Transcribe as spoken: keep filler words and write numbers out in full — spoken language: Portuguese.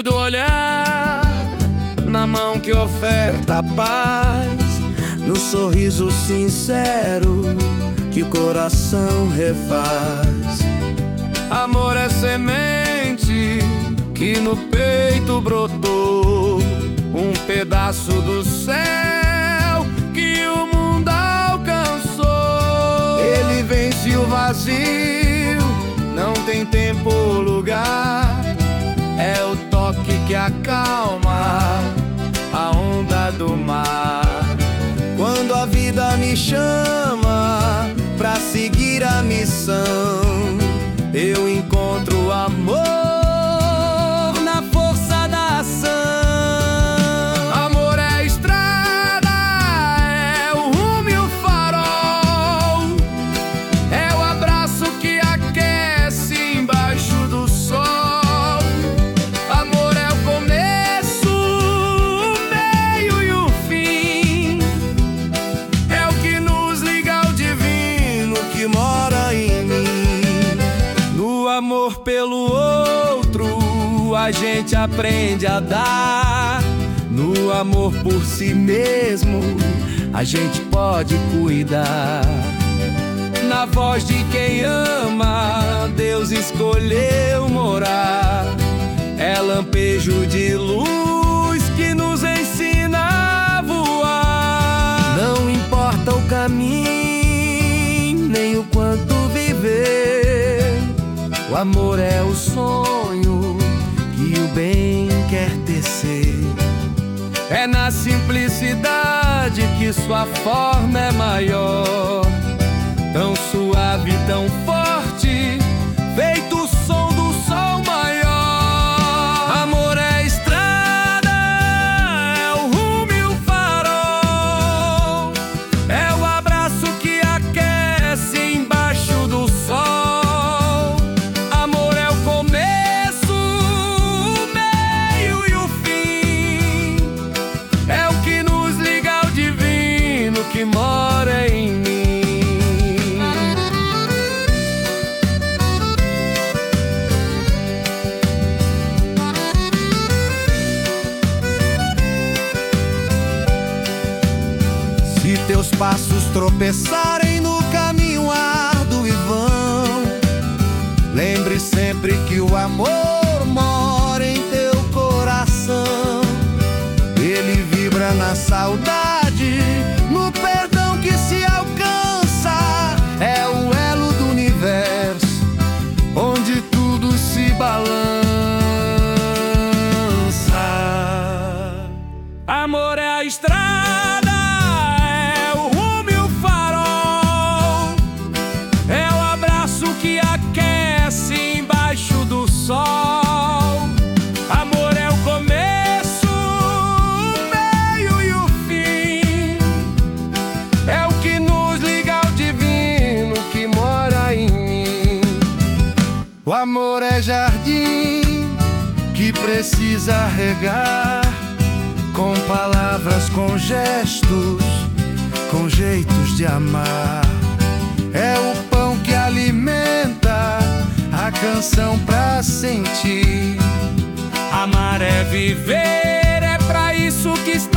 brilho do olhar, na mão que oferta a paz, no sorriso sincero que o coração refaz. Amor é semente que no peito brotou, um pedaço do céu que o mundo alcançou. Ele vence o vazio, não tem tempo ou lugar, é o toque que acalma a onda do mar. Quando a vida me chama pra seguir a missão, eu encontro amor na força da ação. Amor é a estrada, é o rumo e o farol, é o abraço que aquece embaixo do sol. Amor é o começo, o meio e o fim, é o que nos liga ao divino que mora em mim. No amor pelo outro, a gente aprende a dar. No amor por si mesmo, a gente pode cuidar. Na voz de quem ama, Deus escolheu morar. É lampejo de luz que nos ensina a voar. Não importa o caminho, nem o quanto viver, o amor é o sonho que o bem quer tecer. É na simplicidade que sua forma é maior, tão suave, tão forte, feito o som do sol maior. Amor é a estrada, é o rumo e o farol, é o abraço que aquece embaixo do sol. Amor é o começo, o meio e o fim, é o que nos liga ao divino que mora em mim. Se teus passos tropeçarem no caminho árduo e vão, lembre sempre que o amor mora em teu coração. Ele vibra na saudade, no perdão que se alcança. É o elo do universo, onde tudo se balança. Amor é a estrada, é o rumo e o farol, é o abraço que aquece embaixo do sol. Amor é o começo, o meio e o fim, é o que nos liga ao divino que mora em mim. O amor é jardim que precisa regar, com palavras, com gestos, com jeitos de amar. É o pão que alimenta, a canção pra sentir. Amar é viver, é pra isso que está